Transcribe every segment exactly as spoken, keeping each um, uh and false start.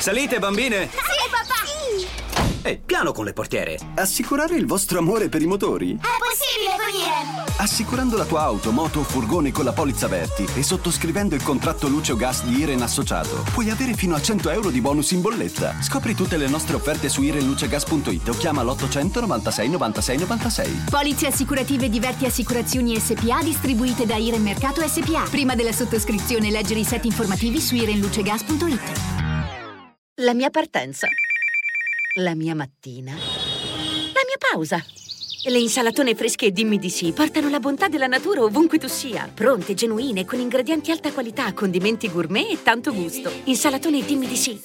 Salite, bambine! Sì, papà! Sì! Ehi, piano con le portiere! Assicurare il vostro amore per i motori? È possibile venire! Assicurando la tua auto, moto o furgone con la polizza Verti e sottoscrivendo il contratto luce o gas di Iren Associato, puoi avere fino a cento euro di bonus in bolletta. Scopri tutte le nostre offerte su irenlucegas punto it o chiama l'ottocento novantasei novantasei novantasei. Polizze assicurative di Verti Assicurazioni S P A distribuite da Iren Mercato S P A. Prima della sottoscrizione leggere i set informativi su irenlucegas punto it. La mia partenza. La mia mattina. La mia pausa. Le insalatone fresche e dimmi di sì portano la bontà della natura ovunque tu sia. Pronte, genuine, con ingredienti alta qualità, condimenti gourmet e tanto gusto. Insalatone e dimmi di sì.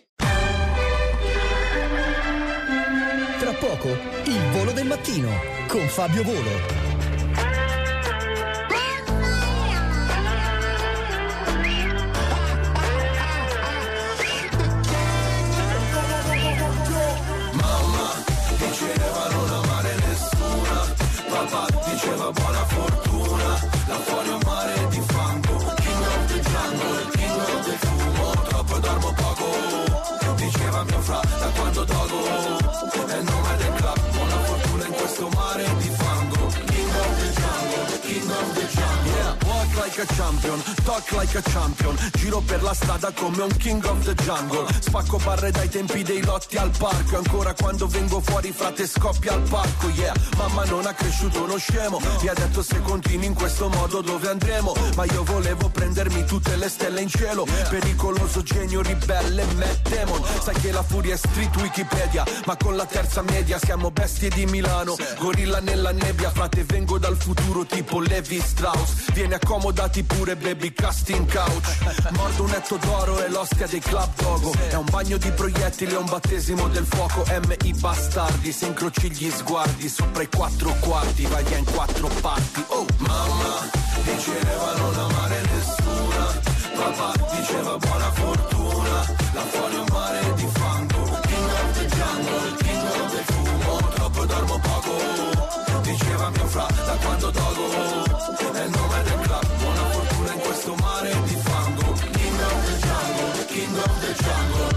Tra poco, il volo del mattino con Fabio Volo. Diceva buona fortuna, là fuori un mare di fango. King of the jungle, king of the fumo. Troppo dormo poco, diceva mio fra da quando dogo. È il nome del club, buona fortuna in questo mare di fango. King of the jungle, king of the jungle. Yeah, walk like a champion, talk like a champion. Giro per la strada come un king of the jungle. Spacco barre dai tempi dei lotti al parco. E ancora quando vengo fuori frate scoppia al parco. Yeah, mamma non ha cresciuto uno scemo. Mi ha detto se continui in questo modo dove andremo. Ma io volevo prendermi tutte le stelle in cielo. Pericoloso genio ribelle Matt Damon. Sai che la furia è street Wikipedia, ma con la terza media siamo bestie di Milano. Gorilla nella nebbia, frate vengo dal futuro tipo Levi Strauss. Vieni accomodati pure baby, casting couch. Mordo un etto d'oro e l'ostia dei club dogo. È un bagno di proiettili e un battesimo del fuoco. M I bastardi, se incroci gli sguardi sopra i quattro quarti, vai via in quattro parti. Oh mamma diceva non amare nessuna, papà diceva buona fortuna, là fuori un mare di fango. King of the jungle, king of the fumo. Troppo dormo poco, diceva mio fra da quando dogo. È il nome del club, buona fortuna in questo mare di fango. King of the jungle, king of the jungle.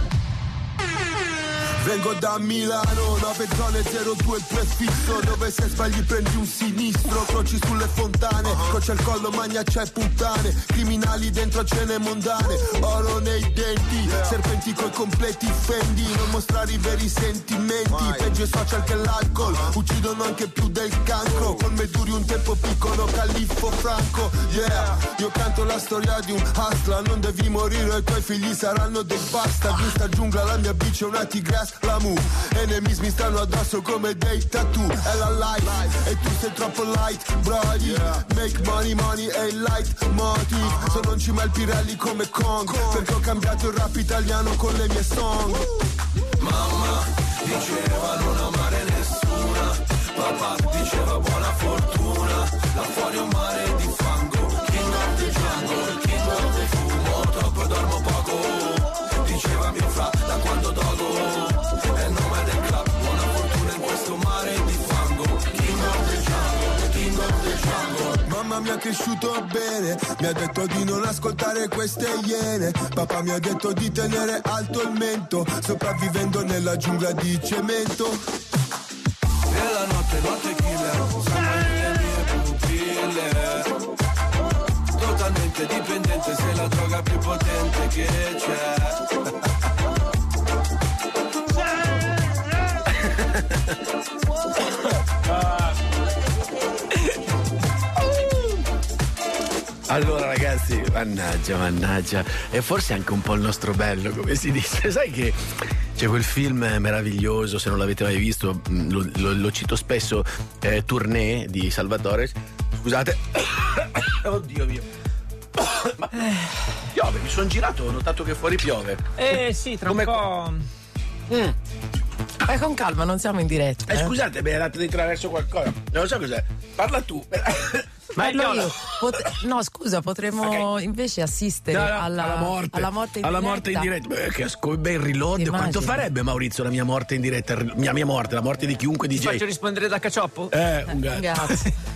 Vengo da Milano, nove zone zero due il prefisso. Dove se sbagli prendi un sinistro. Croci sulle fontane, croce al collo, magna c'è puttane. Criminali dentro a cene mondane. Oro nei denti, serpenti coi completi fendi. Non mostrare i veri sentimenti, peggio i social che l'alcol. Uccidono anche più del cancro. Con me duri un tempo piccolo, califfo franco. Yeah, io canto la storia di un hustler. Non devi morire e i tuoi figli saranno dei bastard. In sta giungla la mia bici è una tigress. La mu, enemies mi stanno addosso come dei tattoo. È la life, e tu sei troppo light, brody. Make money, money e light motive. Sono in cima al Pirelli come Kong, perché ho cambiato il rap italiano con le mie song. Mamma diceva non amare nessuna, papà diceva buona fortuna, là fuori un mare di fango. King of the jungle, king of the fumo. Troppo dormo poco, diceva mio fra da quando dogo. È il nome del club, buona fortuna in questo mare di fango. King of the jungle, king of the jungle. Mamma mi ha cresciuto bene, mi ha detto di non ascoltare queste iene. Papà mi ha detto di tenere alto il mento, sopravvivendo nella giungla di cemento. E la notte, notte killer, sanno le mie pupille. Totalmente dipendente, sei la droga più potente che c'è. Allora ragazzi, mannaggia, mannaggia, e forse anche un po' il nostro bello, come si dice. Sai che c'è quel film meraviglioso, se non l'avete mai visto, lo, lo, lo cito spesso, eh, Tournée di Salvatore. Scusate. Oddio mio. Ma piove, mi sono girato, ho notato che fuori piove. Eh sì, tra Come... un po'. Mm. Vai con calma, non siamo in diretta. Eh, eh. scusate, mi è andato di traverso qualcosa. Non so cos'è. Parla tu. Ma no, io, pot- no, scusa, potremmo okay. invece assistere no, no, alla, alla morte, alla morte in alla diretta. Morte in diretta. Beh, che asco- bel reload. Quanto farebbe Maurizio la mia morte in diretta? Mia mia morte, la morte di chiunque D J. Ti faccio rispondere da cacioppo? Eh, un gatto. Un gatto.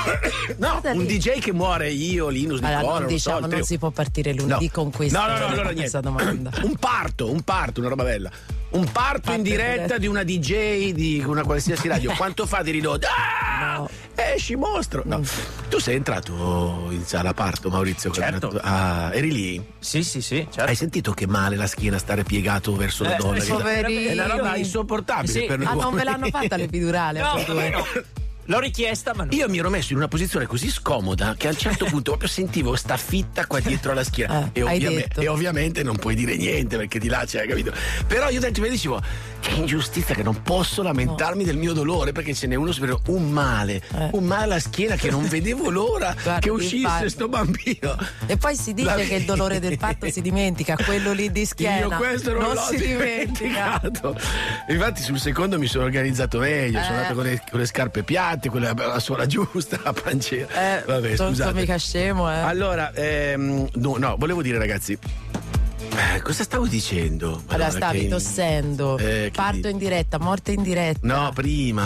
No, un D J che muore, io, Linus, allora, Nicola, non non diciamo, so, non te... si può partire lunedì no. con questa, no, no, no, allora, questa niente. domanda. Un parto, un parto, una roba bella. Un parto, parto in diretta, diretta di una D J di una qualsiasi radio. Quanto fa di reload? Ah! No. Esci mostro. No. Mm. Tu sei entrato in sala parto, Maurizio? Certo. Ah, eri lì? Sì, sì, sì. Certo. Hai sentito che male la schiena stare piegato verso eh, la donna? Poverino. È una roba insopportabile. Sì. Per noi ah, uomini. non ve l'hanno fatta l'epidurale? No, vabbè, no. L'ho richiesta, ma no. Io mi ero messo in una posizione così scomoda che a un certo punto proprio sentivo sta fitta qua dietro alla schiena. Eh, e, hai ovvia- detto. e ovviamente non puoi dire niente perché di là c'è, capito? Però io dentro mi dicevo, che ingiustizia, che non posso lamentarmi no. del mio dolore perché ce n'è uno super un male, eh. un male alla schiena che non vedevo l'ora Guarda, che uscisse sto bambino. E poi si dice la... che il dolore del parto si dimentica, quello lì di schiena. Io questo non, non l'ho si dimentica. Infatti sul secondo mi sono organizzato meglio, eh. sono andato con le, con le scarpe piatte, quella la suola giusta, la pancera. Eh, Vabbè, non scusate. sono mica scemo, eh. Allora, ehm, no, no, volevo dire ragazzi, eh, cosa stavo dicendo? Allora, stavi tossendo, eh, parto di... in diretta, morte in diretta. No, prima.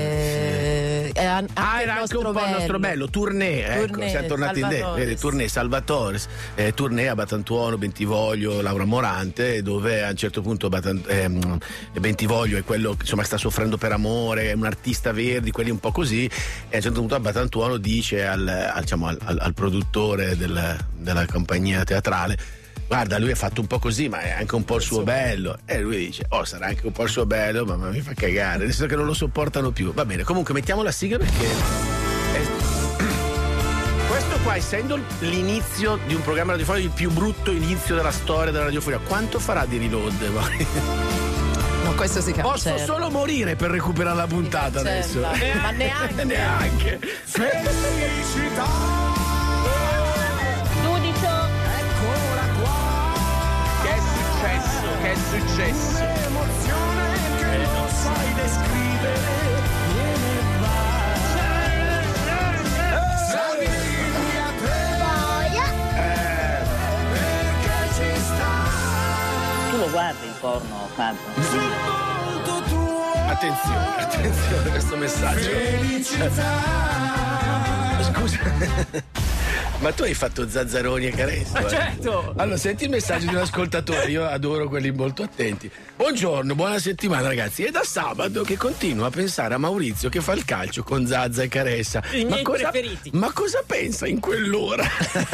Eh, eh, anche ah, era anche un po' il nostro bello, tournée, ecco, tournée, siamo tornati in de- tournée Salvatore, eh, tournée a Batantuono, Bentivoglio, Laura Morante, dove a un certo punto Batant- ehm, Bentivoglio è quello che insomma sta soffrendo per amore, è un artista Verdi, quelli un po' così, e a un certo punto a Batantuono dice al, al, diciamo, al, al, al produttore del, della compagnia teatrale: guarda, lui è fatto un po' così, ma è anche un po' il suo bello. E lui dice: oh, sarà anche un po' il suo bello, ma mi fa cagare, adesso che non lo sopportano più. Va bene, comunque mettiamo la sigla perché è... questo qua, essendo l'inizio di un programma radiofonico, il più brutto inizio della storia della radiofonia, quanto farà di reload? No, questo si cancella. Posso solo morire per recuperare la puntata adesso. Ma neanche. neanche. Felicità. Che è successo? Un'emozione che non sai descrivere. Viene e va. Salvi a te. Eh, perché ci sta. Tu lo guardi il porno, Fabio? Sul volto tuo. Attenzione, attenzione a questo messaggio. Felicità. Scusa. Ma tu hai fatto Zazzaroni e Caressa? Ma certo! Allora, senti il messaggio di un ascoltatore, io adoro quelli molto attenti. Buongiorno, buona settimana ragazzi. È da sabato che continuo a pensare a Maurizio che fa il calcio con Zazza e Caressa. I ma miei cosa, preferiti. Ma cosa pensa in quell'ora?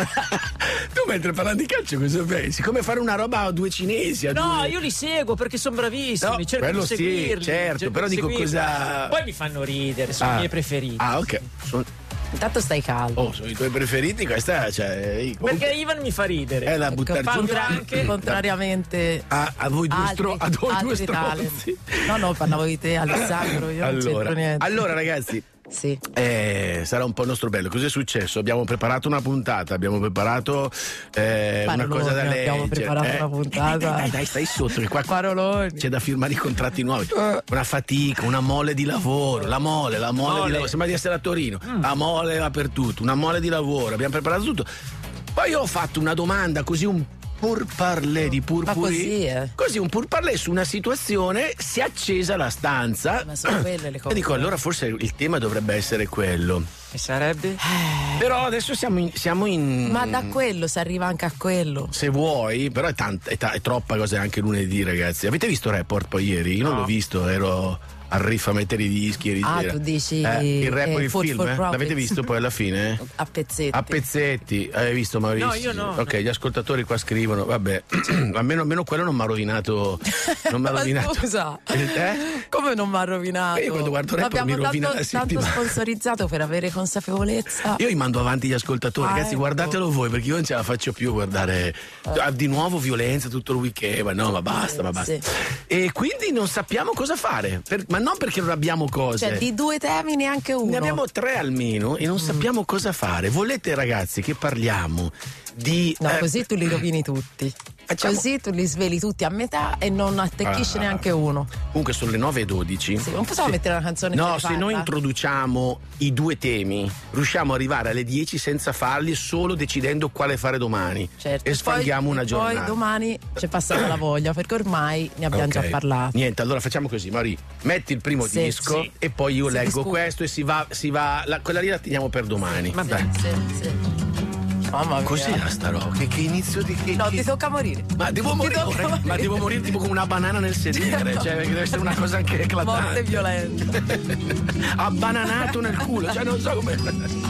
Tu mentre parlando di calcio cosa pensi? Come fare una roba a due cinesi? A no, due... io li seguo perché sono bravissimi, no, cerco quello di seguirli. Sì, certo, cerco però di dico seguirli. cosa... Poi mi fanno ridere, sono ah. i miei preferiti. Ah, ok. Sono... Intanto stai calmo. Oh, sono i tuoi preferiti, questa cioè. Perché Ivan mi fa ridere. È da buttare giù. Anche contrariamente a, a voi due altri, stro- a voi due altri stronzi. No, no, parlavo di te, Alessandro. Io non allora, c'entro niente. allora, ragazzi. Sì. Eh, sarà un po' il nostro bello. Cos'è successo? Abbiamo preparato una puntata, abbiamo preparato eh, una cosa da leggere. Abbiamo preparato eh. una puntata. Dai, dai, dai, stai sotto, che qua Paroloni. c'è da firmare i contratti nuovi. Una fatica, una mole di lavoro. La mole, la mole, mole. di lavoro. Sembra di essere a Torino. Mm. La mole va per tutto, una mole di lavoro. Abbiamo preparato tutto. Poi io ho fatto una domanda così un pourparlers di purpuri. Così, eh. così un pourparlers su una situazione, si è accesa la stanza. Ma sono quelle le cose. E dico, allora forse il tema dovrebbe essere quello. E sarebbe? Eh. Però adesso siamo in, siamo in. Ma da quello si arriva anche a quello. Se vuoi, però è, tanta, è, ta- è troppa cosa anche lunedì, ragazzi. Avete visto Report poi ieri? Io non no. l'ho visto, ero al riff a mettere i dischi ieri ah, sera. Tu dici eh, il rap eh, o il film? Eh? L'avete visto poi alla fine? A pezzetti. A pezzetti. Hai visto Maurizio? No, io no. Ok, no. gli ascoltatori qua scrivono, vabbè, almeno, almeno quello non mi ha rovinato. Non mi ha rovinato. Scusa. Eh? Come non mi ha rovinato? E io quando guardo Report mi rovina tanto, la settimana. tanto sponsorizzato per avere consapevolezza. Io li mando avanti gli ascoltatori, ah, ragazzi, ecco. guardatelo voi perché io non ce la faccio più a guardare eh. di nuovo violenza tutto il weekend, ma no, ma basta, ma basta. Sì. E quindi non sappiamo cosa fare, per, ma non perché non abbiamo cose. Cioè, di due temi neanche uno. Ne abbiamo tre almeno e non mm. sappiamo cosa fare. Volete, ragazzi, che parliamo di... No, eh, così tu li rovini tutti. Facciamo... Così tu li sveli tutti a metà e non attecchisce ah, neanche uno. Comunque sono le nove e dodici. Sì, non possiamo se... mettere una canzone No, che se parla. noi introduciamo i due temi, riusciamo ad arrivare alle dieci senza farli, solo decidendo quale fare domani. Certo. E sfanghiamo poi, una giornata. Poi domani c'è passata la voglia, perché ormai ne abbiamo Okay. già parlato. Niente, allora facciamo così, Mari, metti il primo Sì, disco sì. e poi io Si leggo discute. questo e si va, si va la, quella lì la teniamo per domani. Va Dai. bene, sì, sì. Mamma mia. Cos'era sta roba? Che, che inizio di che? No, che... ti tocca morire. Ma devo Ti morire, tocca ma morire. devo morire tipo come una banana nel sedere, cioè perché deve essere una cosa anche eclatante. Morte violenta. Abbananato nel culo, cioè non so come.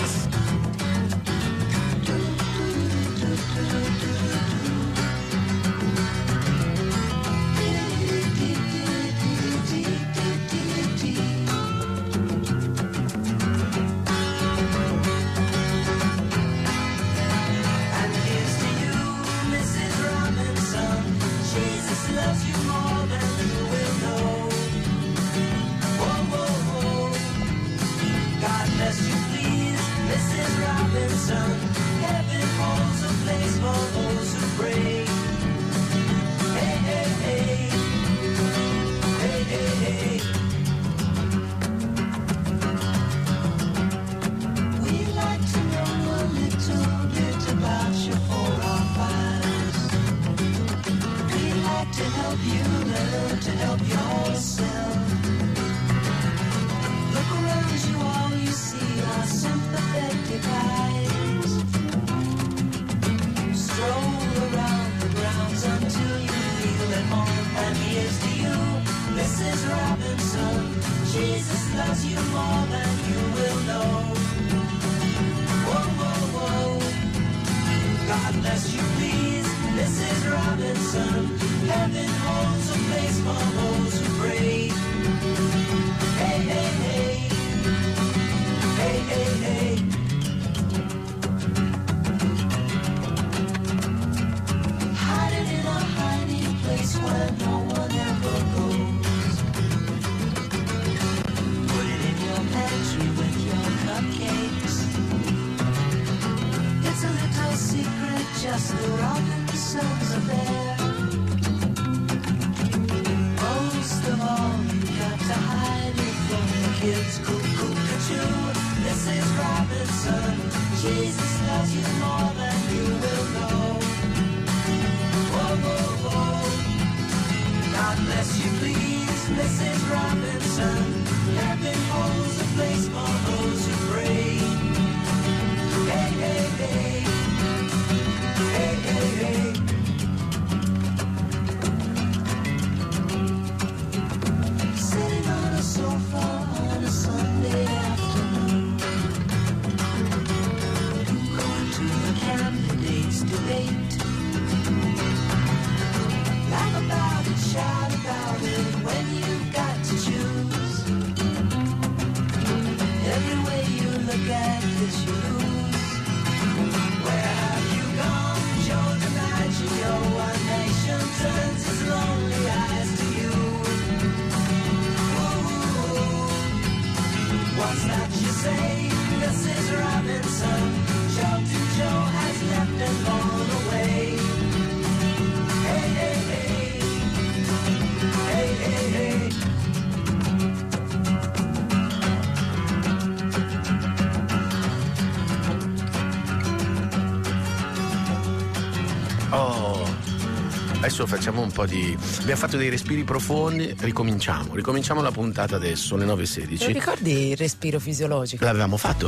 Adesso facciamo un po' di... Abbiamo fatto dei respiri profondi, ricominciamo. Ricominciamo la puntata adesso, alle nove e sedici. Non ricordi il respiro fisiologico? L'avevamo fatto.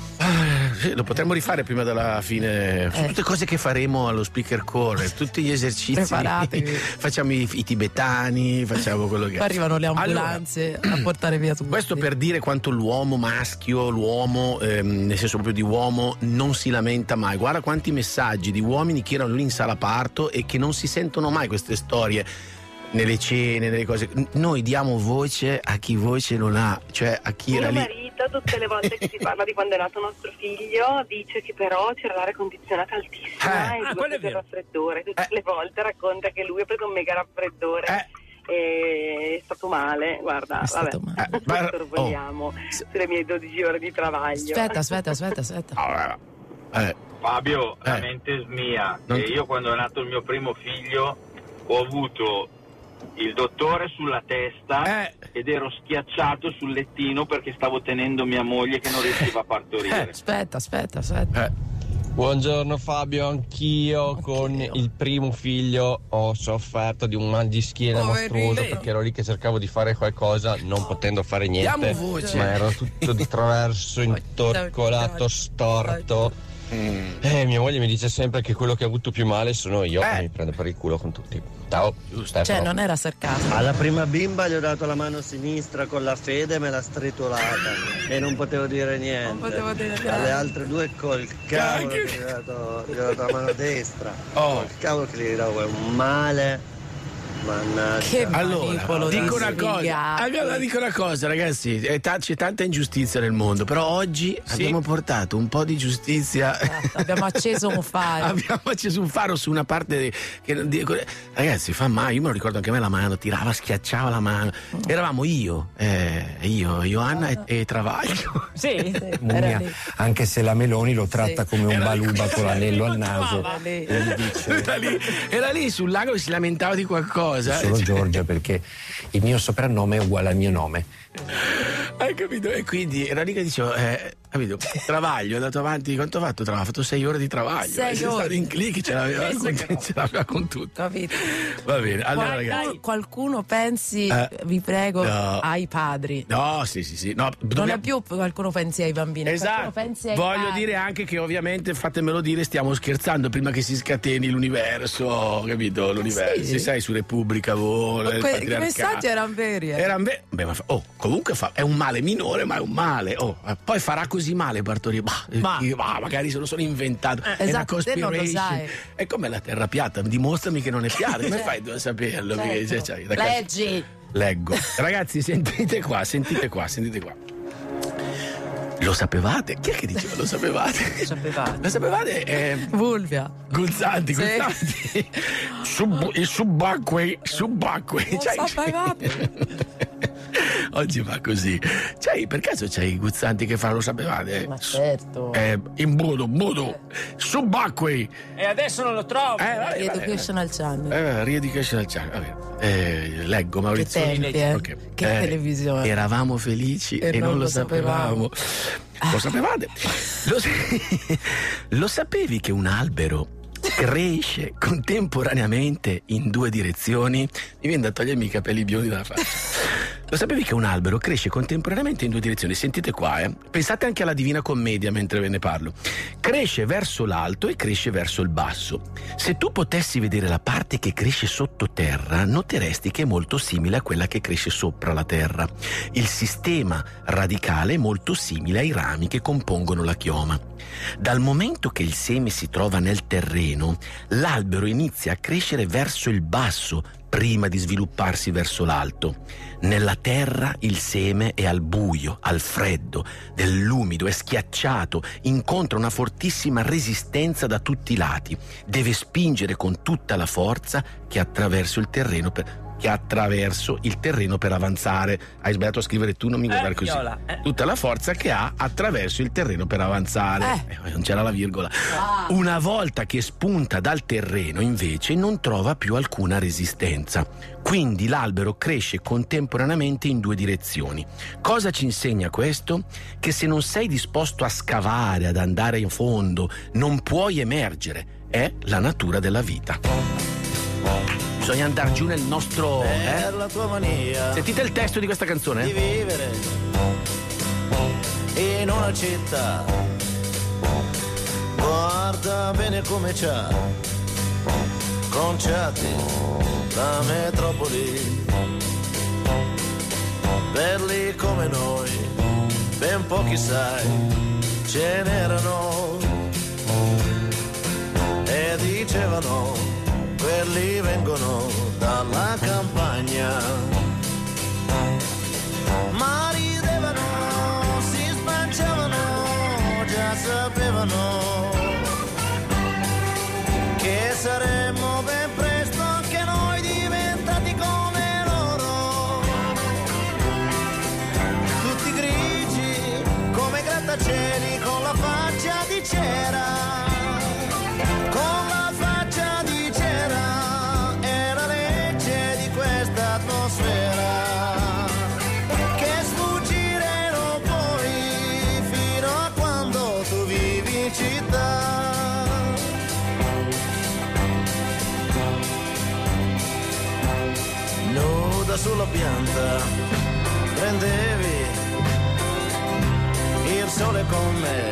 Ah, sì, lo potremmo rifare prima della fine. Sono Eh. tutte cose che faremo allo speaker core, tutti gli esercizi. Preparatevi. Facciamo i, i tibetani, facciamo quello che... Poi arrivano le ambulanze Allora, a portare via tutti. questo per dire quanto l'uomo maschio, l'uomo, ehm, nel senso proprio di uomo, non si lamenta mai. Guarda quanti messaggi di uomini che erano lì in sala parto e che non si sentono mai queste storie nelle cene, nelle cose. Noi diamo voce a chi voce non ha, cioè a chi era Mio lì. marito tutte le volte che si parla di quando è nato nostro figlio dice che però c'era l'aria condizionata altissima Eh. e Ah, due quello è cose vero. raffreddore. Tutte le volte racconta che lui ha preso un mega raffreddore. Eh. E è stato male, guarda, È stato vabbè, male. Eh, ma- sorvoliamo sulle mie dodici ore di travaglio. Aspetta, aspetta, aspetta, aspetta. Eh, Fabio, Eh. la mente smia. Non E ti- io quando è nato il mio primo figlio ho avuto il dottore sulla testa ed ero schiacciato sul lettino perché stavo tenendo mia moglie che non riusciva a partorire. Aspetta, aspetta, aspetta. Buongiorno Fabio, anch'io con il primo figlio ho sofferto di un mal di schiena Poverino. mostruoso perché ero lì che cercavo di fare qualcosa non potendo fare niente, Diamo voce. ma ero tutto di traverso, intorcolato, storto. E mia moglie mi dice sempre che quello che ha avuto più male sono io, che mi prende per il culo con tutti. Ciao, Stefano. Cioè, non era sarcasmo. Alla prima bimba gli ho dato la mano sinistra con la fede e me l'ha stritolata e non potevo dire niente. Non potevo dire niente. Alle altre due col cavolo che gli ho dato, gli ho dato la mano destra. Oh. Col cavolo che gli davo un male. Mannaggia. Che Allora, manipolo dico una cosa, sfigati. allora dico una cosa, ragazzi, è ta- c'è tanta ingiustizia nel mondo, però oggi abbiamo portato un po' di giustizia. Abbiamo acceso un faro. Abbiamo acceso un faro su una parte di- che di- ragazzi, fa mai, io me lo ricordo anche a me, la mano tirava, schiacciava la mano. Eravamo io, eh, io, Ioanna e, e Travaglio. Sì, Mummia, anche se la Meloni lo tratta come un Era- baluba con l'anello al naso. Guarda lì. E gli dice Era lì, era lì sul lago che si lamentava di qualcosa. solo Giorgia perché il mio soprannome è uguale al mio nome. Hai capito? E quindi era lì che dicevo, eh, capito? Travaglio, è andato avanti, quanto ha fatto? Travaglio? Ha fatto sei ore di travaglio. Sei È ore. stato in click, ce l'aveva, Eh, con, ce l'aveva con tutto. Capito? Va bene, allora Qualcuno, ragazzi. qualcuno pensi, Eh, vi prego, no. ai padri. No, sì, sì, sì. No, Non dobbiamo- è più qualcuno pensi ai bambini, qualcuno Esatto, pensi ai voglio padri. dire anche che ovviamente, fatemelo dire, stiamo scherzando prima che si scateni l'universo, capito? L'universo, Sì. si sai, su Repubblica vola, il Que- I patriarcato. messaggi erano veri. eh. Era be- beh, ma fa- oh, comunque fa- è un male minore, ma è un male. Oh, eh, poi farà così male partorire. Bah, Ma- eh, bah, magari se lo sono inventato. Eh, è una esatto, te non lo conspiration. sai. È come la terra piatta, dimostrami che non è piatta. Come fai tu a saperlo? Certo. Perché, cioè, cioè, da casa- Leggi. Leggo. Ragazzi, sentite qua, sentite qua, sentite qua. Lo sapevate? Chi è che diceva lo sapevate? Lo sapevate. Lo sapevate? Eh, Vulvia. Guzzanti, Sì. Guzzanti. Sub, I subacquei, subacquei. Lo C'hai- sapevate. Oggi va così. C'hai, per caso c'hai i Guzzanti che fanno lo sapevate? Ma certo. Eh, in budo, budo. Subacquei. E adesso non lo trovo. Eh, vabbè, vabbè. Educational Channel. Eh, Re-Educational Channel, vabbè. Eh, leggo Maurizio. Che tempi, eh. Ok. Che televisione. Eravamo felici e, non, lo sapevamo. Lo sapevate? Lo, sa- lo sapevi che un albero cresce contemporaneamente in due direzioni? Mi viene da togliermi i capelli biondi dalla faccia. Lo sapevi che un albero cresce contemporaneamente in due direzioni? Sentite qua, eh. Pensate anche alla Divina Commedia mentre ve ne parlo. Cresce verso l'alto e cresce verso il basso. Se tu potessi vedere la parte che cresce sottoterra, noteresti che è molto simile a quella che cresce sopra la terra. Il sistema radicale è molto simile ai rami che compongono la chioma. Dal momento che il seme si trova nel terreno, l'albero inizia a crescere verso il basso prima di svilupparsi verso l'alto. Nella terra il seme è al buio, al freddo, nell'umido, è schiacciato, incontra una fortissima resistenza da tutti i lati. Deve spingere con tutta la forza che attraverso il terreno per che attraverso il terreno per avanzare. Hai sbagliato a scrivere tu, non mi guardare così. Viola, eh. Tutta la forza che ha attraverso il terreno per avanzare. Eh, non c'era la virgola. Una volta che spunta dal terreno, invece, non trova più alcuna resistenza. Quindi l'albero cresce contemporaneamente in due direzioni. Cosa ci insegna questo? Che se non sei disposto a scavare, ad andare in fondo, non puoi emergere. È la natura della vita. Bisogna andare giù nel nostro. Per Eh? la tua mania Sentite il testo di questa canzone? di vivere in una città. Guarda bene come c'ha conciati la metropoli. Belli come noi, ben pochi sai, ce n'erano. E dicevano, quelli vengono dalla campagna. Ma ridevano, si spacciavano, già sapevano che saremmo ben presto anche noi diventati come loro. Tutti grigi come grattacieli con la faccia di cera. seduta sulla pianta, prendevi il sole con me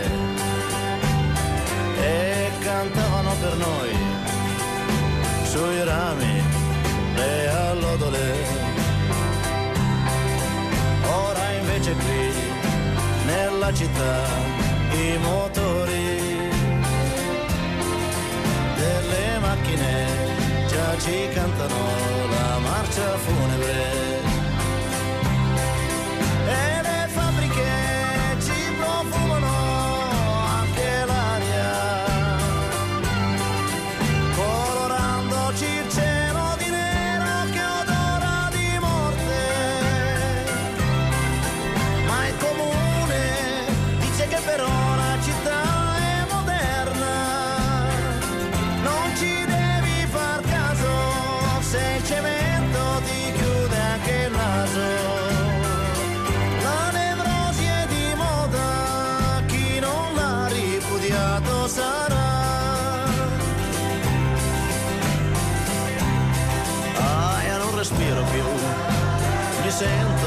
e cantavano per noi sui rami le allodole. Ora invece qui nella città i motori delle macchine già ci cantano la marcia funebre e le fabbriche ci profumano anche l'aria, colorandoci il cielo di nero che odora di morte, ma il comune dice che però la città è moderna, non ci devi far caso se il cemento ti chiude anche il naso. La nevrosi è di moda, chi non l'ha ripudiato sarà. Ah, io non respiro più, mi sento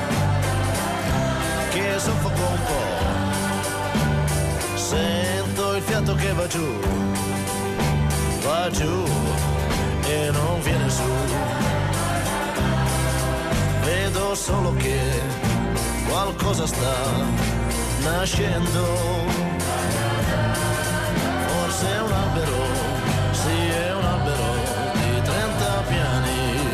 che soffoco un po', sento il fiato che va giù, va giù e non viene su. Vedo solo che qualcosa sta nascendo, forse è un albero, sì è un albero di trenta piani.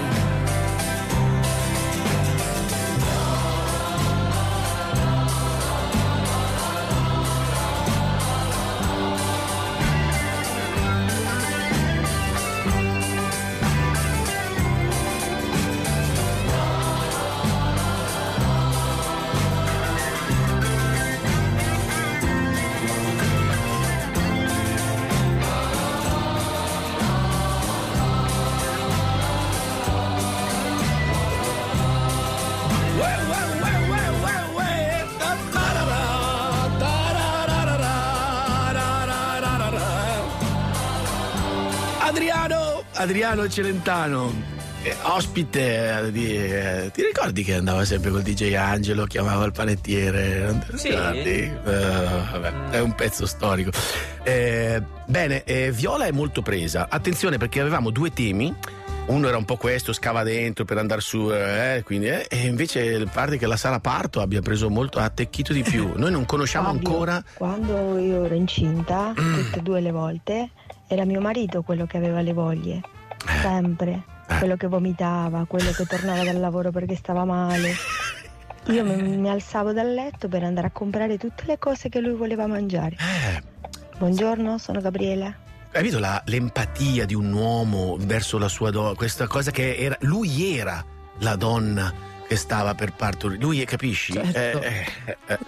Adriano, Adriano Celentano, eh, ospite eh, di, eh, ti ricordi che andava sempre col D J Angelo, chiamava il panettiere? Non te lo Sì. ricordi? Uh, vabbè, è un pezzo storico. Eh, bene, eh, Viola è molto presa. Attenzione perché avevamo due temi. Uno era un po' questo, scava dentro per andare su, eh, quindi, eh, e invece pare che la sala parto abbia preso molto, ha attecchito di più. Noi non conosciamo Fabio, ancora. Quando io ero incinta, tutte e due le volte, era mio marito quello che aveva le voglie. Sempre. Quello che vomitava, quello che tornava dal lavoro perché stava male. Io mi, mi alzavo dal letto per andare a comprare tutte le cose che lui voleva mangiare. Buongiorno, sono Gabriela. Hai visto la, l'empatia di un uomo verso la sua donna, questa cosa che era, lui era la donna che stava per partorire, lui, capisci? Certo. Eh, eh, eh.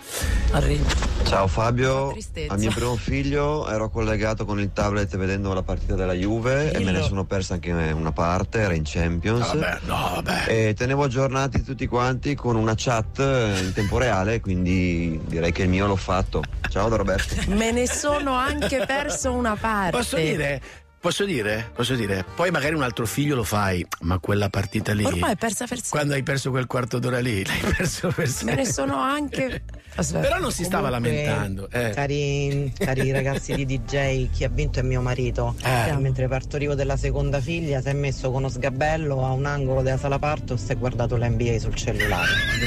Ciao Fabio, tristezza. al mio primo figlio ero collegato con il tablet vedendo la partita della Juve e me ne sono persa anche una parte, era in Champions. Vabbè, no, vabbè. E tenevo aggiornati tutti quanti con una chat in tempo reale, quindi direi che il mio l'ho fatto. Ciao da Roberto. Me ne sono anche perso una parte. Posso dire? Posso dire? Posso dire? Poi magari un altro figlio lo fai, ma quella partita lì. Ormai è persa per sempre. Quando hai perso quel quarto d'ora lì, l'hai perso per sempre. Me ne sono anche. Aspetta. Però non si stava Comunque, lamentando. Eh. Cari, cari ragazzi di D J, chi ha vinto è mio marito. Eh. Mentre partorivo della seconda figlia si è messo con uno sgabello a un angolo della sala parto e si è guardato l'N B A sul cellulare.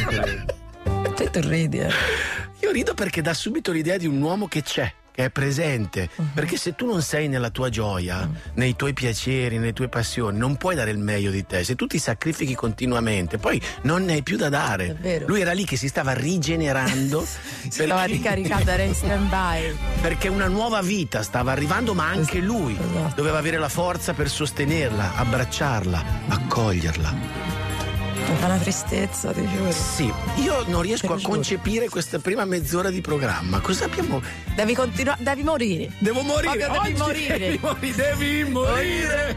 Te te ridi, eh. Io rido perché dà subito l'idea di un uomo che c'è, che è presente. Uh-huh. Perché se tu non sei nella tua gioia, uh-huh. nei tuoi piaceri, nelle tue passioni, non puoi dare il meglio di te. Se tu ti sacrifichi continuamente, poi non ne hai più da dare. È vero. Lui era lì che si stava rigenerando. si stava ricaricando, era in stand by. Perché una nuova vita stava arrivando, ma anche lui esatto. doveva avere la forza per sostenerla, abbracciarla, accoglierla. Mi fa una tristezza, ti giuro. Sì, io non riesco a concepire questa prima mezz'ora di programma. Cosa abbiamo. Devi continuare, devi morire. Devo morire. Proprio devi morire. Devi morire. Devi morire.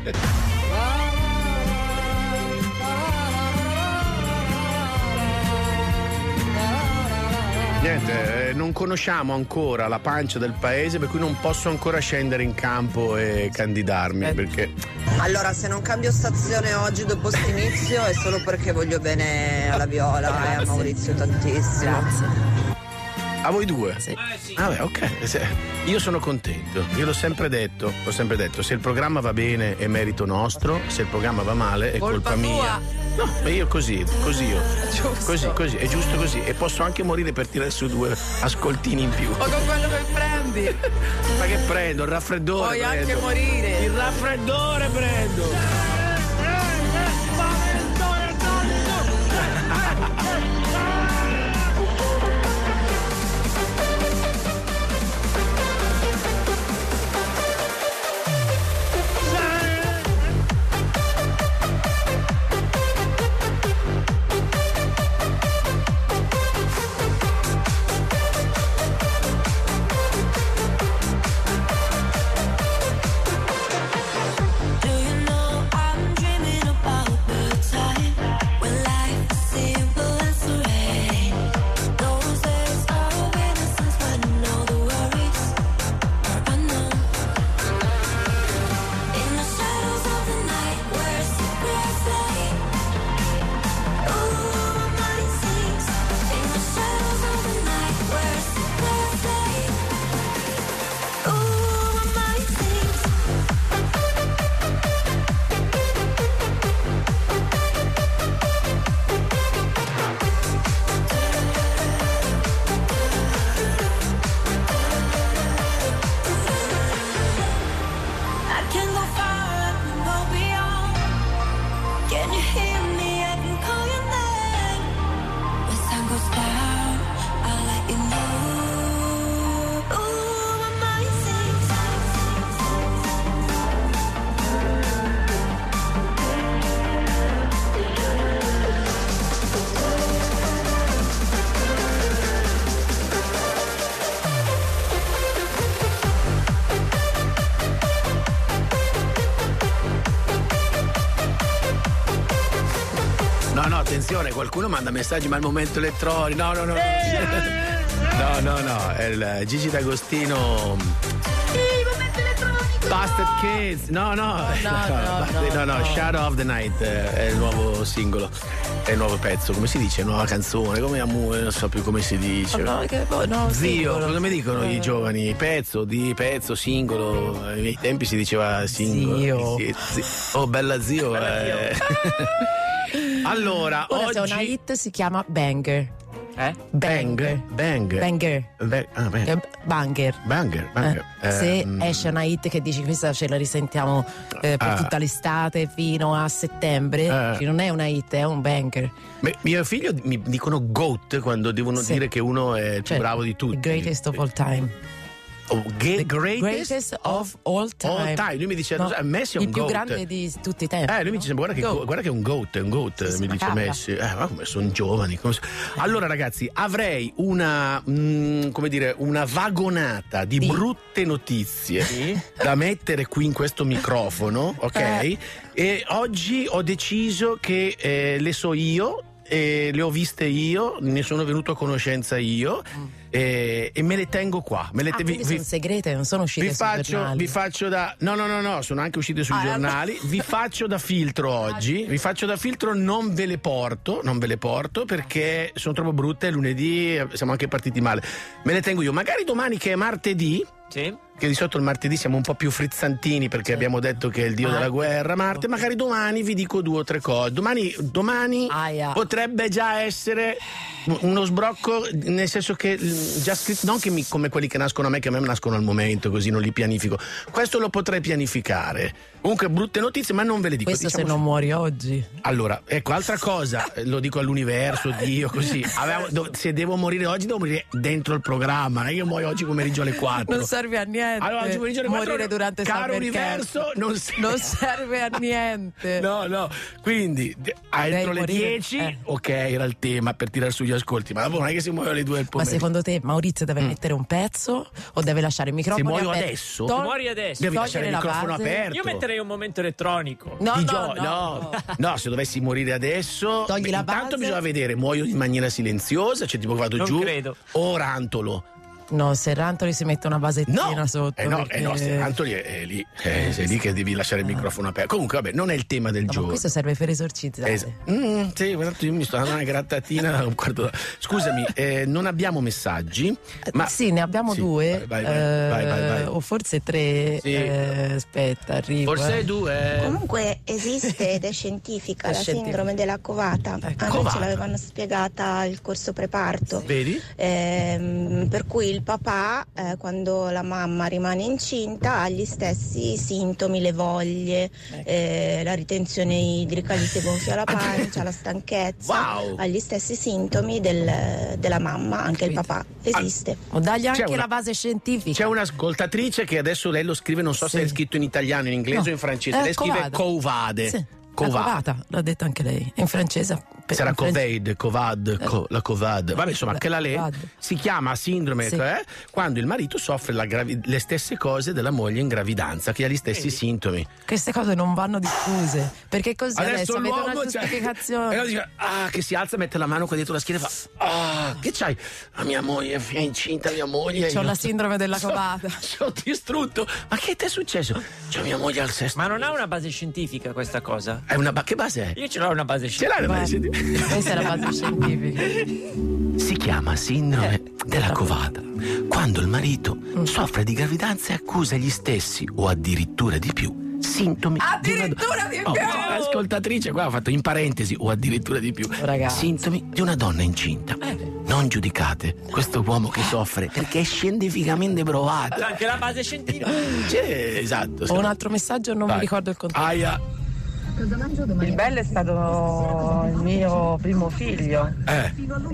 Niente, eh, non conosciamo ancora la pancia del paese, per cui non posso ancora scendere in campo e candidarmi, perché Allora, se non cambio stazione oggi dopo st'inizio è solo perché voglio bene alla Viola e a Maurizio tantissimo. Grazie. A voi due? Sì. Eh, sì. Ah, beh, ok. Io sono contento. Io l'ho sempre detto, l'ho sempre detto, se il programma va bene è merito nostro, se il programma va male è colpa, colpa mia. No, ma io così, così io. Giusto. Così, così, è giusto così. E posso anche morire per tirare su due ascoltini in più. O con quello che prendi. Ma che prendo? Il raffreddore. Puoi prendo. anche morire. Il raffreddore prendo. Attenzione, qualcuno manda messaggi, ma al momento elettronico. No, no, no. No, no, no. È il Gigi D'Agostino. Busted Kids. No, no. No, no, no, no, no. Shadow of the Night è il nuovo singolo. È il nuovo pezzo. Come si dice? Nuova canzone. Come amore, non so più come si dice. No, che, no, Zio, come dicono i giovani? Pezzo, di pezzo, singolo. Ai miei tempi si diceva singolo. Zio. Oh, bella zio. Bella eh. zio. Allora, ora oggi... se una hit si chiama Banger. Eh? Bang? Bang. Banger. Bang. Ah, bang. Banger. Banger. Banger. Eh, se um... esce una hit che dici questa ce la risentiamo eh, per ah. tutta l'estate fino a settembre, ah. non è una hit, è un banger. Beh, mio figlio mi dicono GOAT quando devono sì. dire che uno è il più cioè, bravo di tutti. The greatest of all time. Oh, ge- greatest, greatest of all time. All time. Lui mi dice, no, Messi è un il più goat. grande di tutti i tempi. Eh, lui mi dice, guarda che, guarda che è un GOAT, è un GOAT, sì, mi dice capra. Messi. Eh, ma come sono giovani. Come so... Allora, ragazzi, avrei una, mh, come dire, una vagonata di sì. brutte notizie sì. da mettere qui in questo microfono, ok? Eh. E oggi ho deciso che eh, le so io. E le ho viste io, ne sono venuto a conoscenza io mm. e, e me le tengo qua. Me le ah, te, vi, sono segrete, non sono uscite vi sui faccio, giornali. Vi faccio da no no no no, sono anche uscite sui ah, giornali. Vi faccio da filtro oggi. Vi faccio da filtro, non ve le porto, non ve le porto perché sono troppo brutte. Lunedì siamo anche partiti male. Me le tengo io. Magari domani che è martedì. Sì. Che di solito il martedì siamo un po' più frizzantini perché sì. abbiamo detto che è il dio Marte. della guerra, Marte. Magari domani vi dico due o tre cose. Domani, domani potrebbe già essere uno sbrocco, nel senso che già scritto, non che mi, come quelli che nascono a me, che a me nascono al momento, così non li pianifico. Questo lo potrei pianificare. Comunque brutte notizie, ma non ve le dico. Questo diciamo se non muori oggi. Allora, ecco, altra cosa, lo dico all'universo, Dio, così. Avevo, se devo morire oggi, devo morire dentro il programma. Io muoio oggi pomeriggio alle quattro. Non serve a niente. Allora, oggi pomeriggio alle quattro, morire durante caro universo, non serve. non serve a niente. No, no. Quindi, entro le dieci, eh. ok, era il tema per tirare sugli ascolti. Ma dopo non è che si muoio alle due del pomeriggio. Ma secondo te Maurizio deve mm. mettere un pezzo o deve lasciare il microfono aperto? Se muoio aperto? adesso? Tol- se muori adesso. Devi lasciare il microfono base. aperto. Io metterei un momento elettronico. No, no, no, no, no. No, se dovessi morire adesso, togli beh, la intanto base. bisogna vedere, muoio in maniera silenziosa, cioè tipo vado non giù credo. o rantolo. No, Serrantoli si mette una basettina no, sotto. Eh no, perché... eh no, Serrantoli è, è lì, eh, sei lì che devi lasciare il microfono aperto. Comunque, vabbè, non è il tema del no, giorno. Ma questo serve per esorcizzare. Es- mm, sì, guardate, io mi sto dando una grattatina da un quarto d'ora. Scusami, eh, non abbiamo messaggi. Ma... Sì, ne abbiamo sì, due. Vai, vai, eh, vai, vai, vai. O forse tre. Sì. Eh, aspetta, arrivo. Forse eh. due. Comunque esiste ed è scientifica È la scientifica. sindrome della covata. Ecco. A noi Covata. ce l'avevano spiegata il corso preparto. Vedi? Ehm, per cui il papà, eh, quando la mamma rimane incinta, ha gli stessi sintomi, le voglie, eh, la ritenzione idrica, gli si gonfia la pancia, la stanchezza, Wow. ha gli stessi sintomi del- della mamma, anche il papà. Esiste. O dagli anche C'è una- la base scientifica. C'è un'ascoltatrice che adesso lei lo scrive, non so Sì. se è scritto in italiano, in inglese No. o in francese. Eh, lei scrive Covada. Covade. Sì. Covade. La covata, l'ha detto anche lei. In francese. per- Sarà in francese. Covid, Covad, co- la Covad. Vabbè, insomma, La che la lei Covad. si chiama sindrome Sì. eh, quando il marito soffre la gravi- le stesse cose della moglie in gravidanza, che ha gli stessi sintomi. Queste cose non vanno diffuse. Perché così adesso, mette una cioè, giustificazione. e allora dice, ah, che si alza, mette la mano qua dietro la schiena e fa, ah, che c'hai? La mia moglie è incinta, mia moglie. C'ho io la sto- sindrome della sono- covata. Sono distrutto. Ma che ti è successo? C'ho mia moglie al sesto. Ma non ha una base scientifica questa cosa? È una ba- che base è? Io ce l'ho una base Ce l'hai scientifica. una base scientifica? Questa è la base scientifica. Si chiama sindrome della covata quando il marito soffre di gravidanza e accusa gli stessi o addirittura di più sintomi Addirittura di di una... più! Oh, ascoltatrice qua ha fatto in parentesi o addirittura di più Ragazzi. sintomi di una donna incinta. Non giudicate questo uomo che soffre perché è scientificamente provato. Anche la base scientifica. C'è, esatto. Ho un altro messaggio, non Vai. mi ricordo il contesto. Aia. Il bello è stato il mio primo figlio. Eh.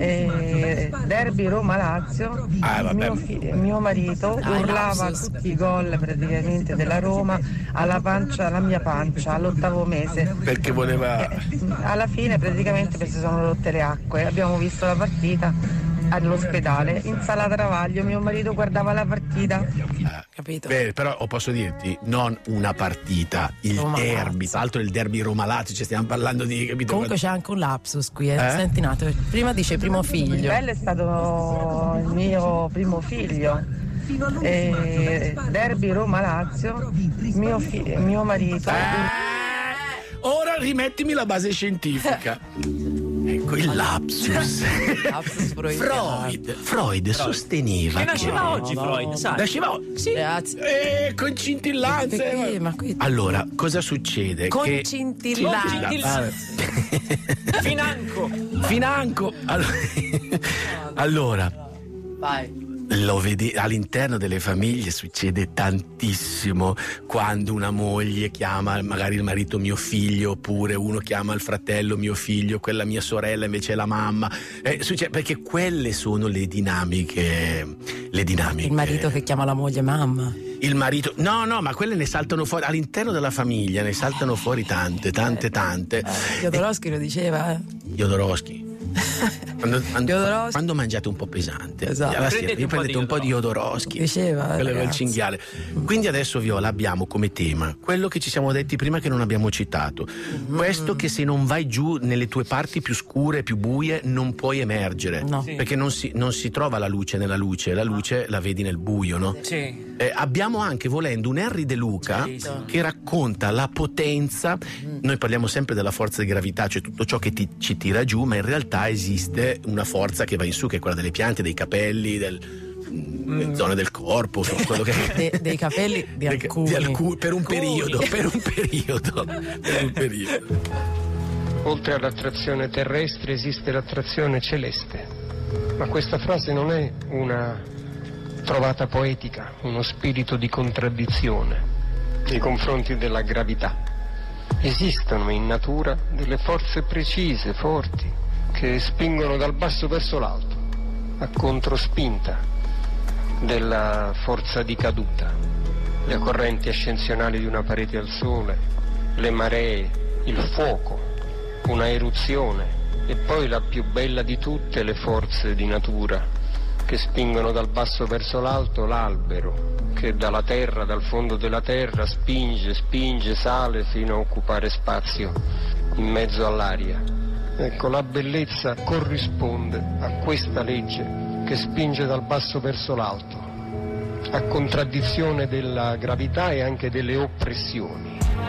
E derby Roma-Lazio. Ah, vabbè. mio, fi- mio marito Ah, urlava lapsus. tutti i gol praticamente della Roma alla pancia, alla mia pancia, all'ottavo mese. Perché voleva... Alla fine praticamente si sono rotte le acque. Abbiamo visto la partita all'ospedale. In sala Travaglio mio marito guardava la partita. Capito? Beh, però oh, posso dirti, non una partita, il Roma-Lazio. derby, tra l'altro il derby Roma-Lazio, cioè stiamo parlando di, capito? Comunque c'è anche un lapsus qui, eh. Eh? Senti un attimo. Prima dice primo Il figlio. bello è stato il mio primo figlio. E derby Roma-Lazio, mio, fi- mio marito. Ora rimettimi la base scientifica. Ecco il lapsus. Lapsus freudiano. Freud, Freud sosteneva Che nasceva che... oggi Freud, sai? Nasceva sì. Ragazzi. Eh, con cintillanze. Perché? Ma qui- Allora, cosa succede? Con che... cintillanze. Cintillanze. Financo. Financo. Allora, allora Vai. lo vedi, all'interno delle famiglie succede tantissimo quando una moglie chiama magari il marito mio figlio, oppure uno chiama il fratello mio figlio, quella mia sorella invece è la mamma. Eh, succede, perché quelle sono le dinamiche. Le dinamiche. Il marito che chiama la moglie mamma. Il marito, no, no, ma quelle ne saltano fuori all'interno della famiglia, ne saltano fuori tante, tante, tante. Jodorowsky lo diceva, eh. Jodorowsky. Quando, quando, Jodorowsky. quando mangiate un po' pesante, Esatto. alla sera Prendete vi un po' prendete di un po' di Jodorowsky. Diceva, quello col ragazzi. cinghiale. Quindi adesso, Viola, abbiamo come tema quello che ci siamo detti prima che non abbiamo citato. Mm-hmm. Questo che se non vai giù nelle tue parti più scure, più buie, non puoi emergere. No. Sì. Perché non si, non si trova la luce nella luce, la luce la vedi nel buio, no? Sì. Eh, abbiamo anche, volendo, un Henry De Luca Sì, sì. che racconta la potenza. Noi parliamo sempre della forza di gravità, cioè tutto ciò che ti, ci tira giù, ma in realtà esiste una forza che va in su, che è quella delle piante, dei capelli, del, delle zone del corpo, che- quello che De- dei capelli di Dei- alcuni. di alcu- per un Alcuni. periodo, per un periodo, per un periodo. Oltre all'attrazione terrestre esiste l'attrazione celeste, ma questa frase non è una trovata poetica, uno spirito di contraddizione nei confronti della gravità. Esistono in natura delle forze precise, forti, che spingono dal basso verso l'alto, a controspinta della forza di caduta, le correnti ascensionali di una parete al sole, le maree, il fuoco, una eruzione e poi la più bella di tutte le forze di natura che spingono dal basso verso l'alto, l'albero che dalla terra, dal fondo della terra spinge, spinge, sale fino a occupare spazio in mezzo all'aria. Ecco, la bellezza corrisponde a questa legge che spinge dal basso verso l'alto, a contraddizione della gravità e anche delle oppressioni.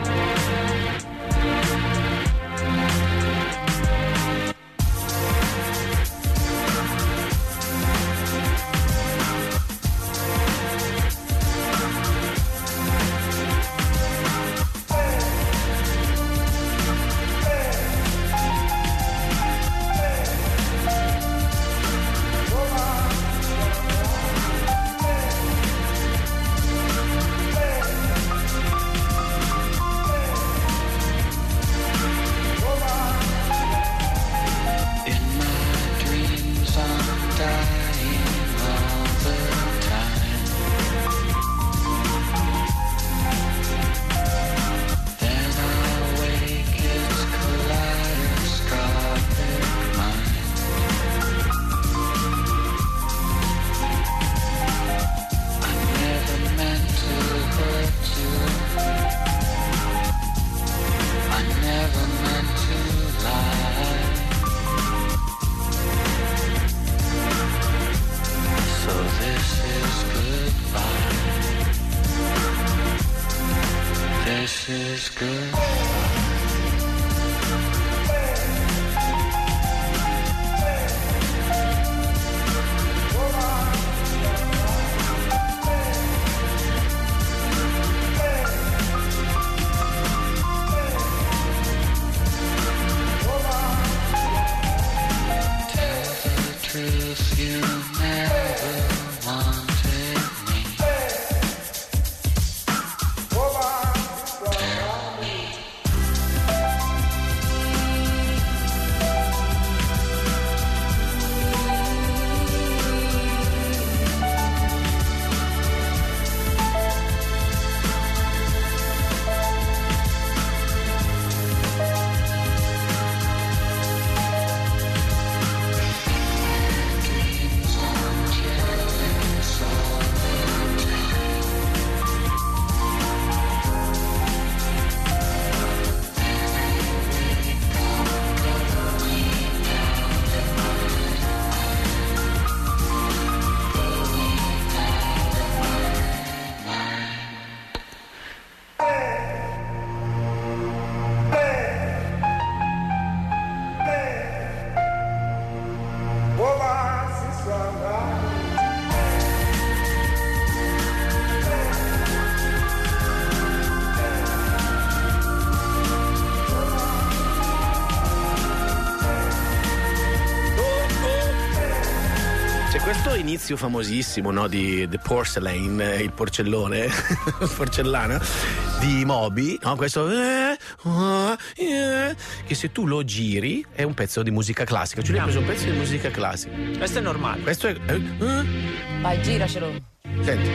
Inizio famosissimo, no, di The Porcelain, il porcellone, porcellana di Moby, no, questo eh, uh, eh, che se tu lo giri è un pezzo di musica classica, cioè lui ha preso un pezzo di musica classica. Questo è normale. Questo è eh, uh. Vai, giracelo. Senti.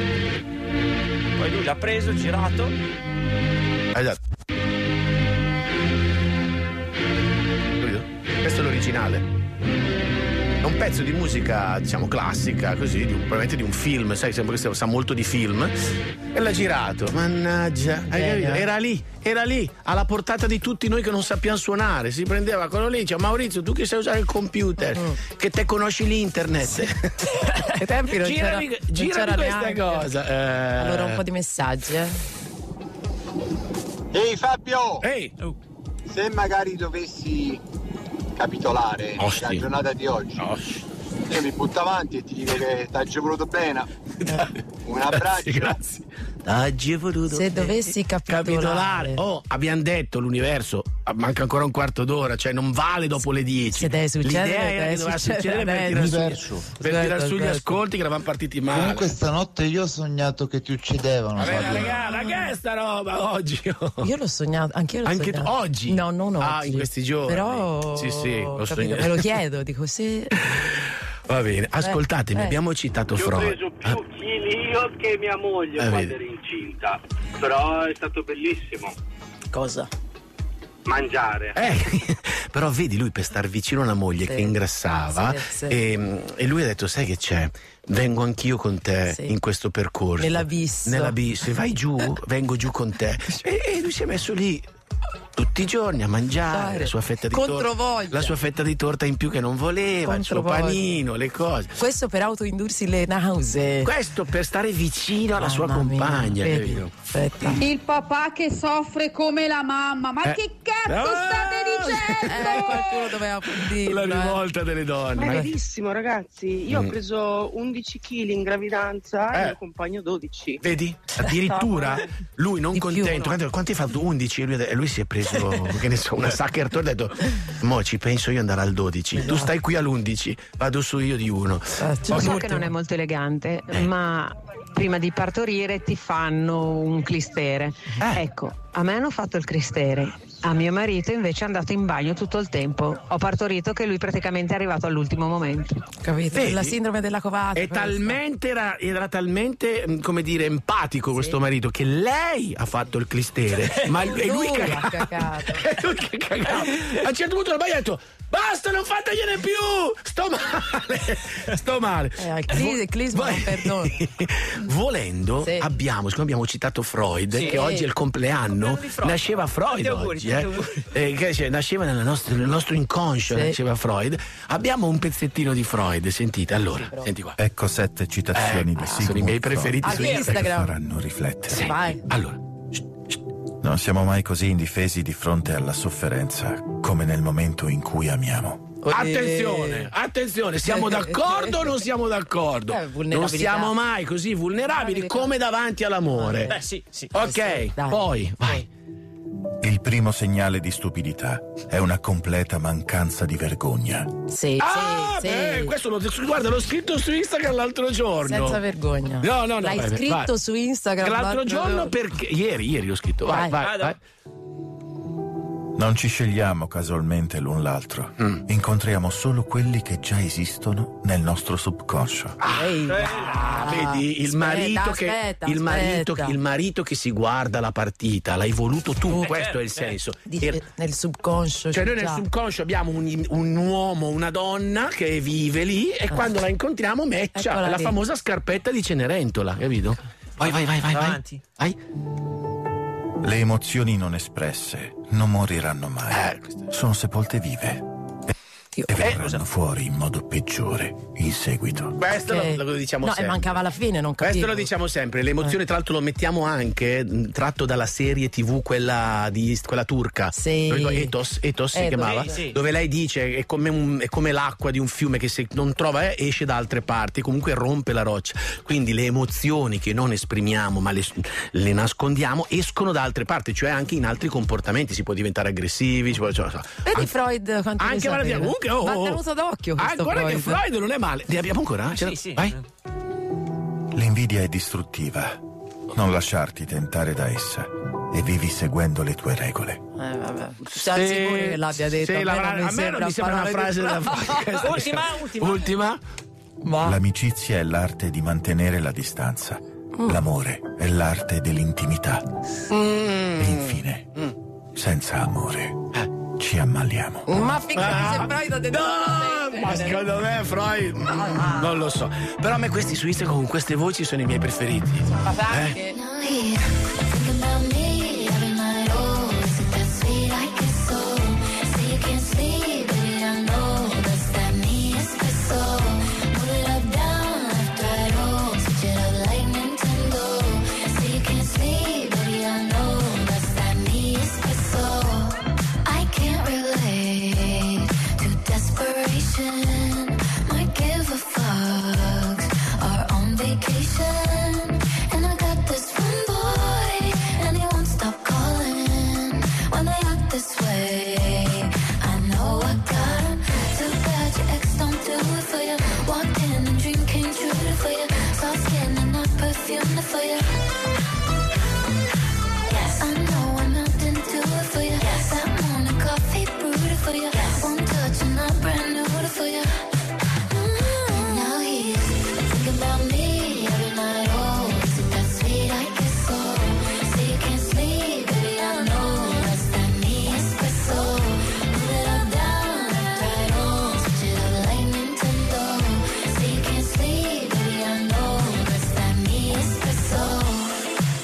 Poi lui l'ha preso, girato. Esatto. Questo è l'originale. È un pezzo di musica, diciamo, classica, così, di un, probabilmente di un film, sai, sembra che sa molto di film. E l'ha girato, mannaggia, hai Bene. capito? Era lì, era lì, alla portata di tutti noi che non sappiamo suonare. Si prendeva quello lì, diceva: Maurizio, tu che sai usare il computer, mm. che te conosci l'internet. Sì. Ai tempi non girami, c'era, girami non c'era questa neanche. cosa. Eh... Allora un po' di messaggi, eh. Ehi Fabio! Ehi! Oh. Se magari dovessi capitolare Osti. la giornata di oggi, Osti. io mi butto avanti e ti dico che t'hai voluto bene. Un abbraccio. Grazie. T'hai voluto Se dovessi capitolare. capitolare. Oh, abbiamo detto l'universo, manca ancora un quarto d'ora, cioè non vale dopo le dieci. Se deve succedere, L'idea era deve che doveva succedere succedere per adesso. tirar, su, per tirar Aspetta, sugli aspetta. ascolti che eravamo partiti male. Comunque stanotte io ho sognato che ti uccidevano. Vabbè, Fabio. raga, ma che è sta roba oggi? Io l'ho sognato, anche io l'ho Anche sognato. oggi? No, non oggi. Ah, in questi giorni. Però Sì, sì, l'ho capito, sognato. me lo chiedo, dico se Va bene, ascoltatemi, eh. abbiamo citato Io ho Freud. preso più chili io che mia moglie Eh, quando vedi. ero incinta, però è stato bellissimo. Cosa? Mangiare. Eh, però vedi, lui per star vicino a una moglie Sì. che ingrassava Sì, sì. E, e lui ha detto: sai che c'è? Vengo anch'io con te Sì. in questo percorso. Nell'abisso. Nell'abisso. Vai giù, vengo giù con te. E, e lui si è messo lì. tutti i giorni a mangiare Dai. la sua fetta di Controvoglia. torta, la sua fetta di torta in più che non voleva, il suo Controvoglia. panino, le cose. Questo per autoindursi le nausee. Questo per stare vicino alla sua Mamma mia, compagna, vedi? capito? Aspetta. Il papà che soffre come la mamma. Ma Eh. che cazzo Ah! state dicendo? Eh, qualcuno doveva dirlo. La eh. rivolta delle donne. Bravissimo ragazzi, io Mm. ho preso undici chili in gravidanza e Eh. il mio compagno dodici. Vedi? Addirittura lui non contento. Quanti, quanti hai fatto? undici? E lui, e lui si è preso, che ne so, una sacca e ha detto: mo ci penso io andare al dodici. Tu stai qui all'undici, vado su io di uno. Lo so che non è molto elegante, ma prima di partorire ti fanno un clistere. Ecco, a me hanno fatto il clistere, a mio marito invece è andato in bagno tutto il tempo. Ho partorito che lui praticamente è arrivato all'ultimo momento. Capito? Vedi? La sindrome della covata. È talmente era, era talmente, mh, come dire, empatico questo marito che lei ha fatto il clistere, ma l- e lui Lui ha cagava. cagato. È lui che cagava. A un certo punto la bagna ha detto: basta, non fategliene più! Sto male! Sto male. Eh, il clis- il clisma non perdona. Volendo, Sì. abbiamo, siccome abbiamo citato Freud, Sì. che oggi è il compleanno, di Freud. nasceva Freud Tanti auguri, oggi, tanti eh. auguri. Eh, che dice, nasceva nel nostro, nel nostro inconscio, Sì. nasceva Freud. Abbiamo un pezzettino di Freud, sentite, allora, senti qua. Ecco sette citazioni Eh, di ah, Sigmund sono i miei preferiti Freud su che Instagram. faranno riflettere. Vai. Allora, non siamo mai così indifesi di fronte alla sofferenza come nel momento in cui amiamo. attenzione, attenzione, siamo d'accordo o non siamo d'accordo? Eh, non vulnerabilità. siamo mai così vulnerabili come davanti all'amore. Beh, sì, sì. Ok, Sì, dai. poi vai. Il primo segnale di stupidità è una completa mancanza di vergogna. Sì, Ah, sì, beh, sì. questo lo, guarda, l'ho scritto su Instagram l'altro giorno. Senza vergogna. No, no, no. L'hai vai, scritto vai. su Instagram L'altro giorno perché ieri, ieri l'ho scritto. Vai, vai, Vai. vai. Non ci scegliamo casualmente l'un l'altro. Mm. Incontriamo solo quelli che già esistono nel nostro subconscio. Ehi, Ah, vedi il aspetta, marito che aspetta, il marito, aspetta. il marito che si guarda la partita, l'hai voluto tu, Eh, questo è il certo, senso. Dice, E- nel subconscio. Cioè noi nel già. subconscio abbiamo un, un uomo, una donna che vive lì e quando la incontriamo matcha Eccola la lì. famosa scarpetta di Cenerentola, capito? Vai, vai, vai, vai, vai. Avanti. Vai. Le emozioni non espresse non moriranno mai. Sono sepolte vive. E verranno fuori in modo peggiore in seguito. Questo Ok. lo, lo diciamo No, e sempre. mancava alla fine, non capivo. Questo lo diciamo sempre, le emozioni tra l'altro lo mettiamo anche mh, tratto dalla serie tivù quella di quella turca. Sì. Non ricordo, Ethos, Ethos si Ethos, chiamava, sì, sì. dove lei dice è come, un- è come l'acqua di un fiume che se non trova eh, esce da altre parti, comunque rompe la roccia. Quindi le emozioni che non esprimiamo ma le, le nascondiamo escono da altre parti, cioè anche in altri comportamenti, si può diventare aggressivi, si può, cioè, so. Vedi Anche- Freud quanto ne anche guarda, sapeva. comunque, oh, Va oh. tenuto d'occhio Ah, questo guarda che Freud. Freud non è male. Ne abbiamo ancora? Ce Sì, la- sì. Vai. L'invidia è distruttiva. Non lasciarti tentare da essa e vivi seguendo le tue regole. Eh, vabbè. Siamo sicuri che l'abbia detto. Sì, a me l'avrà- non mi a me non mi sembra una parole frase di- da fare. Ultima, ultima. Ultima. Ma L'amicizia è l'arte di mantenere la distanza. L'amore è l'arte dell'intimità. Mm. E infine, senza amore, ci ammaliamo. Ma figurati se Freud ha detto. No, ma secondo me Freud mm, non lo so. Però a me questi su Instagram con queste voci sono i miei preferiti. Eh? Might give a fuck. Are on vacation, and I got this one boy, and he won't stop calling when they act this way. I know I got him. Too bad your ex don't do it for you. Walked in and dream came true for you. Soft skin and not perfume for you. Yes, I know I'm out and do it for you. Yes, that morning coffee brewed it for you. Yes, one touch and I'm brand new for you. Now he's thinking about me every night. Oh, is it that sweet? I guess so. Say you can't sleep, baby. I know that's that me espresso. Move it up, down, left, right. Oh, switch it up like Nintendo. Say you can't sleep, baby. I know that's that me espresso.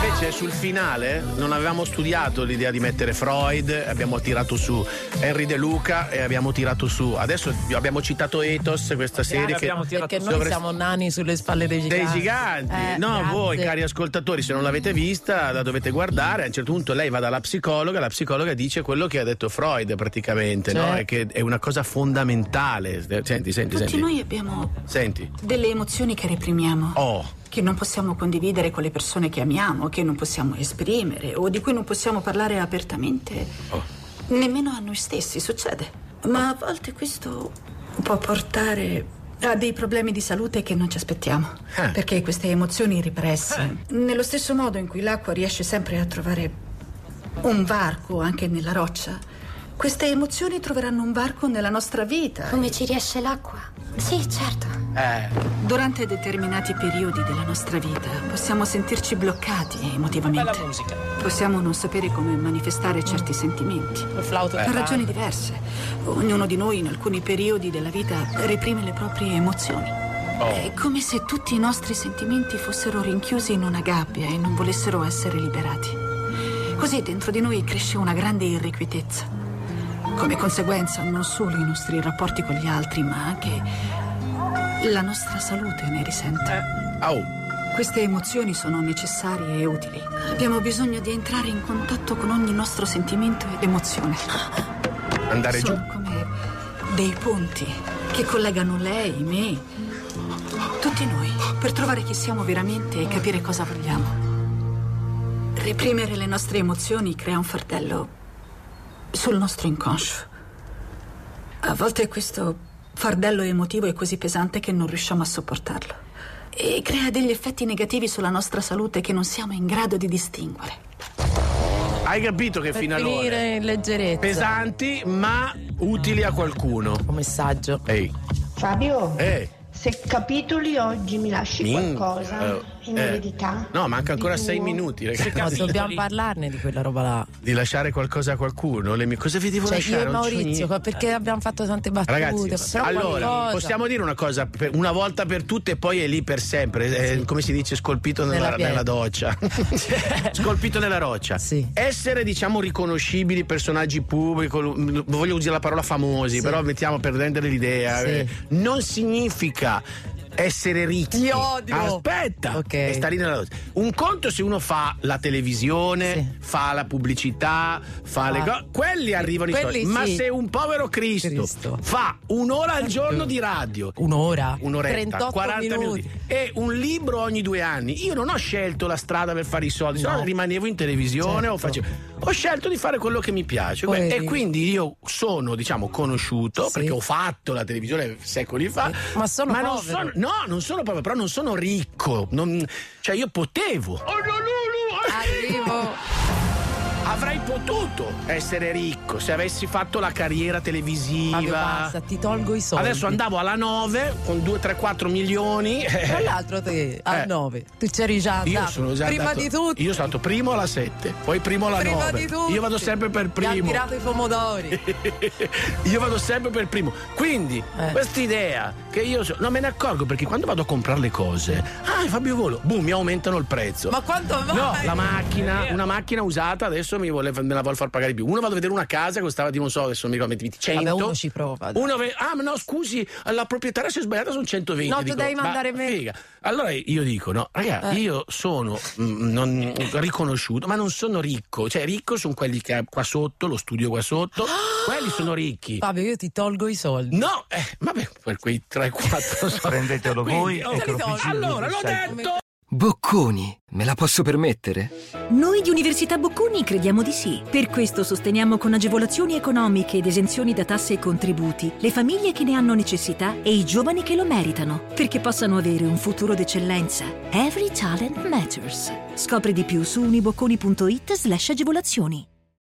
Invece sul finale non avevamo studiato l'idea di mettere Freud, abbiamo tirato su Henry De Luca e abbiamo tirato su. Adesso abbiamo citato Ethos, questa serie che perché noi dovreste... siamo nani sulle spalle dei giganti. Dei giganti. Eh, no, grazie. voi cari ascoltatori, se non l'avete vista la dovete guardare. A un certo punto lei va dalla psicologa, la psicologa dice quello che ha detto Freud praticamente, Cioè? no? È che è una cosa fondamentale. Senti, senti, Tutti senti. noi abbiamo Senti. delle emozioni che reprimiamo. Oh. Che non possiamo condividere con le persone che amiamo, che non possiamo esprimere o di cui non possiamo parlare apertamente Oh. nemmeno a noi stessi, succede. Ma a volte questo può portare a dei problemi di salute che non ci aspettiamo. Eh. Perché queste emozioni represse, nello stesso modo in cui l'acqua riesce sempre a trovare un varco anche nella roccia, queste emozioni troveranno un varco nella nostra vita. Come ci riesce l'acqua? Sì, certo. Eh. Durante determinati periodi della nostra vita possiamo sentirci bloccati emotivamente. Bella musica. Possiamo non sapere come manifestare certi sentimenti. Il flauto Per di ragioni Pan. diverse. Ognuno di noi in alcuni periodi della vita reprime le proprie emozioni. È come se tutti i nostri sentimenti fossero rinchiusi in una gabbia e non volessero essere liberati. Così dentro di noi cresce una grande irrequietezza. Come conseguenza non solo i nostri rapporti con gli altri, ma anche la nostra salute ne risente. Oh. Queste emozioni sono necessarie e utili. Abbiamo bisogno di entrare in contatto con ogni nostro sentimento ed emozione. Andare sono giù. come dei ponti che collegano lei, me, tutti noi, per trovare chi siamo veramente e capire cosa vogliamo. Reprimere le nostre emozioni crea un fardello sul nostro inconscio. A volte questo fardello emotivo è così pesante che non riusciamo a sopportarlo e crea degli effetti negativi sulla nostra salute che non siamo in grado di distinguere. Hai capito che Per fino finire allora in leggerezza. pesanti ma utili a qualcuno. Un messaggio. Ehi. Fabio, Eh. se capitoli oggi mi lasci Min- qualcosa eh, in eh. eredità? No, manca ancora Di sei tuo? minuti, No, ragazzi. dobbiamo parlarne di quella roba là. Di lasciare qualcosa a qualcuno. Le mie... Cosa vi devo Cioè, lasciare? io e Non c'ho Maurizio, niente. perché abbiamo fatto tante battute. Ragazzi, però allora qualcosa. possiamo dire una cosa per- una volta per tutte e poi è lì per sempre, è, come si dice, scolpito nella, Nella pietra. nella doccia. Scolpito nella roccia. Essere, diciamo, riconoscibili personaggi pubblici, non voglio usare la parola famosi, Sì. però mettiamo per rendere l'idea. Sì. eh, Non significa essere ricchi. Ti odio. Aspetta, Ok. e sta lì nella doccia. Un conto se uno fa la televisione, fa la pubblicità, fa le Ah. cose, quelli arrivano i Quelli soldi. Ma sì. se un povero Cristo, Cristo. fa un'ora al giorno di radio, Un'ora? un'oretta, trentotto quaranta minuti. minuti. e un libro ogni due anni, io non ho scelto la strada per fare i soldi, se no No. rimanevo in televisione Certo. o facevo. Ho scelto di fare quello che mi piace. Poi- e quindi io sono, diciamo, conosciuto Sì. perché ho fatto la televisione secoli fa. Ma sono non povero. sono, no, non sono povero, però non sono ricco. Non- cioè, io potevo. Arrivo. Avrei potuto essere ricco se avessi fatto la carriera televisiva. Fabio, basta, ti tolgo i soldi. Adesso andavo alla nove con due, tre, quattro milioni. Tra l'altro te a Eh. nove. Tu c'eri già Io andato. sono già Prima andato- di tutto. Io sono stato primo alla sette, poi primo alla Prima nove. di tutti. Io vado sempre per Ti ha primo. tirato i pomodori. Io vado sempre per primo. Quindi, Eh. quest'idea che io so- non me ne accorgo perché quando vado a comprare le cose, ah, Fabio Volo, boom, mi aumentano il prezzo. Ma quanto vai? No, la macchina, una macchina usata adesso mi vuole, me la vuol far pagare di più. Uno vado a vedere una casa che costava di non so, adesso non mi ricordo, cento. Vabbè, uno ci prova. dai. Uno ve- ah, ma no, scusi, la proprietaria si è sbagliata, sono centoventi. No, tu Dico, devi ma mandare me. figa. Allora io dico, no, raga, Eh. io sono mm, non- riconosciuto, ma non sono ricco. Cioè, ricco sono quelli che ha qua sotto, lo studio qua sotto. Quelli sono ricchi. Fabio, io ti tolgo i soldi. No, eh, vabbè, per quei tre quattro Prendetelo voi e oh, allora, l'ho detto. Bocconi, me la posso permettere? Noi di Università Bocconi crediamo di sì. Per questo sosteniamo con agevolazioni economiche ed esenzioni da tasse e contributi le famiglie che ne hanno necessità e i giovani che lo meritano, perché possano avere un futuro d'eccellenza. Every talent matters. Scopri di più su unibocconi punto it slash agevolazioni.